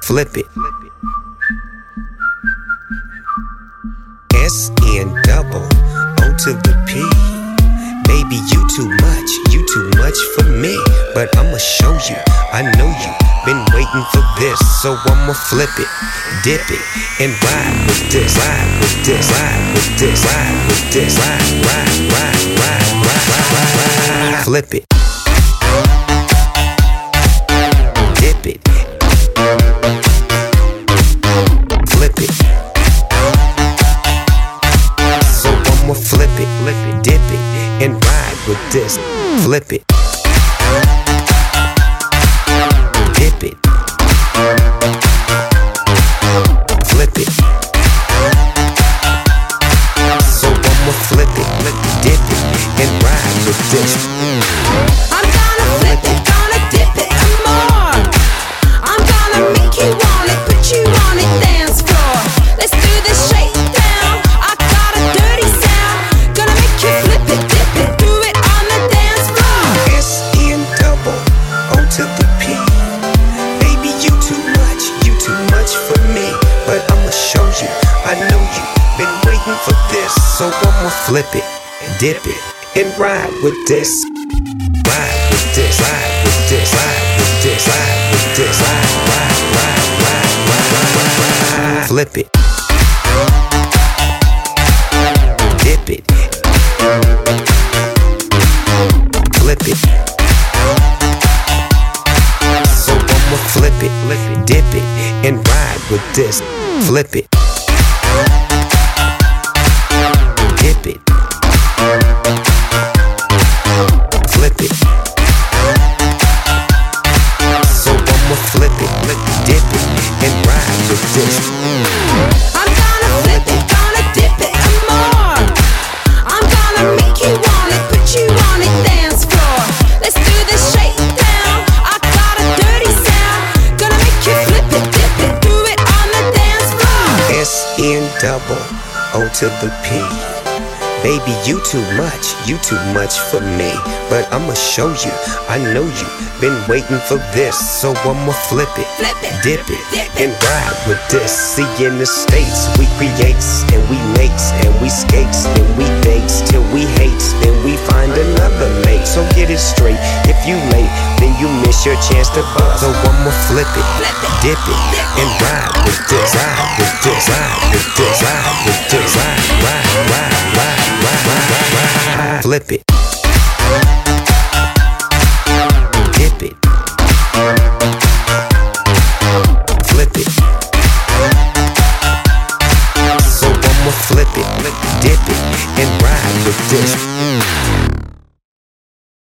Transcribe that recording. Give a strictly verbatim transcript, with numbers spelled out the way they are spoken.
flip it. S N double O to the P. Baby, you too much, you too much for me. But I'ma show you, I know you been waiting for this. So I'ma flip it, dip it, and ride with this. Ride with this, ride with this, ride with this. Ride, ride, ride, ride, ride, ride, ride, ride. Flip it, dip it, flip it. So I'ma flip it, flip it, dip it, and ride with this. Flip it, dip it, flip it. So I'ma flip it, flip it, dip it, and ride with this. I'm gonna flip it, gonna dip it and more. I'm gonna make you want it, put you on it, dance floor. Let's do this shakedown. I got a dirty sound. Gonna make you flip it, dip it, do it on the dance floor. S N double O to the P. Baby, you too much, you too much for me. But I'ma show you, I know you been waiting for this. So I'ma flip it, dip it, and ride with this. Ride with this, ride with this, ride with this, ride with this, ride, ride, ride, ride, ride, ride, ride. Flip it, dip it, flip it. So I'ma flip it, flip it, dip it, and ride with this. Flip it, dip it, flip it. So I'ma flip it, flip it, dip it, and ride with this. I'm gonna flip it, gonna dip it and more. I'm gonna make you want it, put you on it, dance floor. Let's do this shakedown. I got a dirty sound. Gonna make you flip it, dip it, do it on the dance floor. S N double O to the P. Baby, you too much, you too much for me. But I'ma show you, I know you been waiting for this. So I'ma flip it, Flip it, dip it, dip it. and ride with this. See, in the States, we creates and we makes and we skates and we dates till we hates, then we find another mate. So get it straight, if you late, then you miss your chance to buzz. So I'ma flip it, Flip it, dip it, dip it. and ride with this. Ride with this, ride with this, ride with this, ride, ride, ride, ride, ride, ride, ride. Flip it, dip it, flip it. So I'ma flip it, dip it, and ride with this.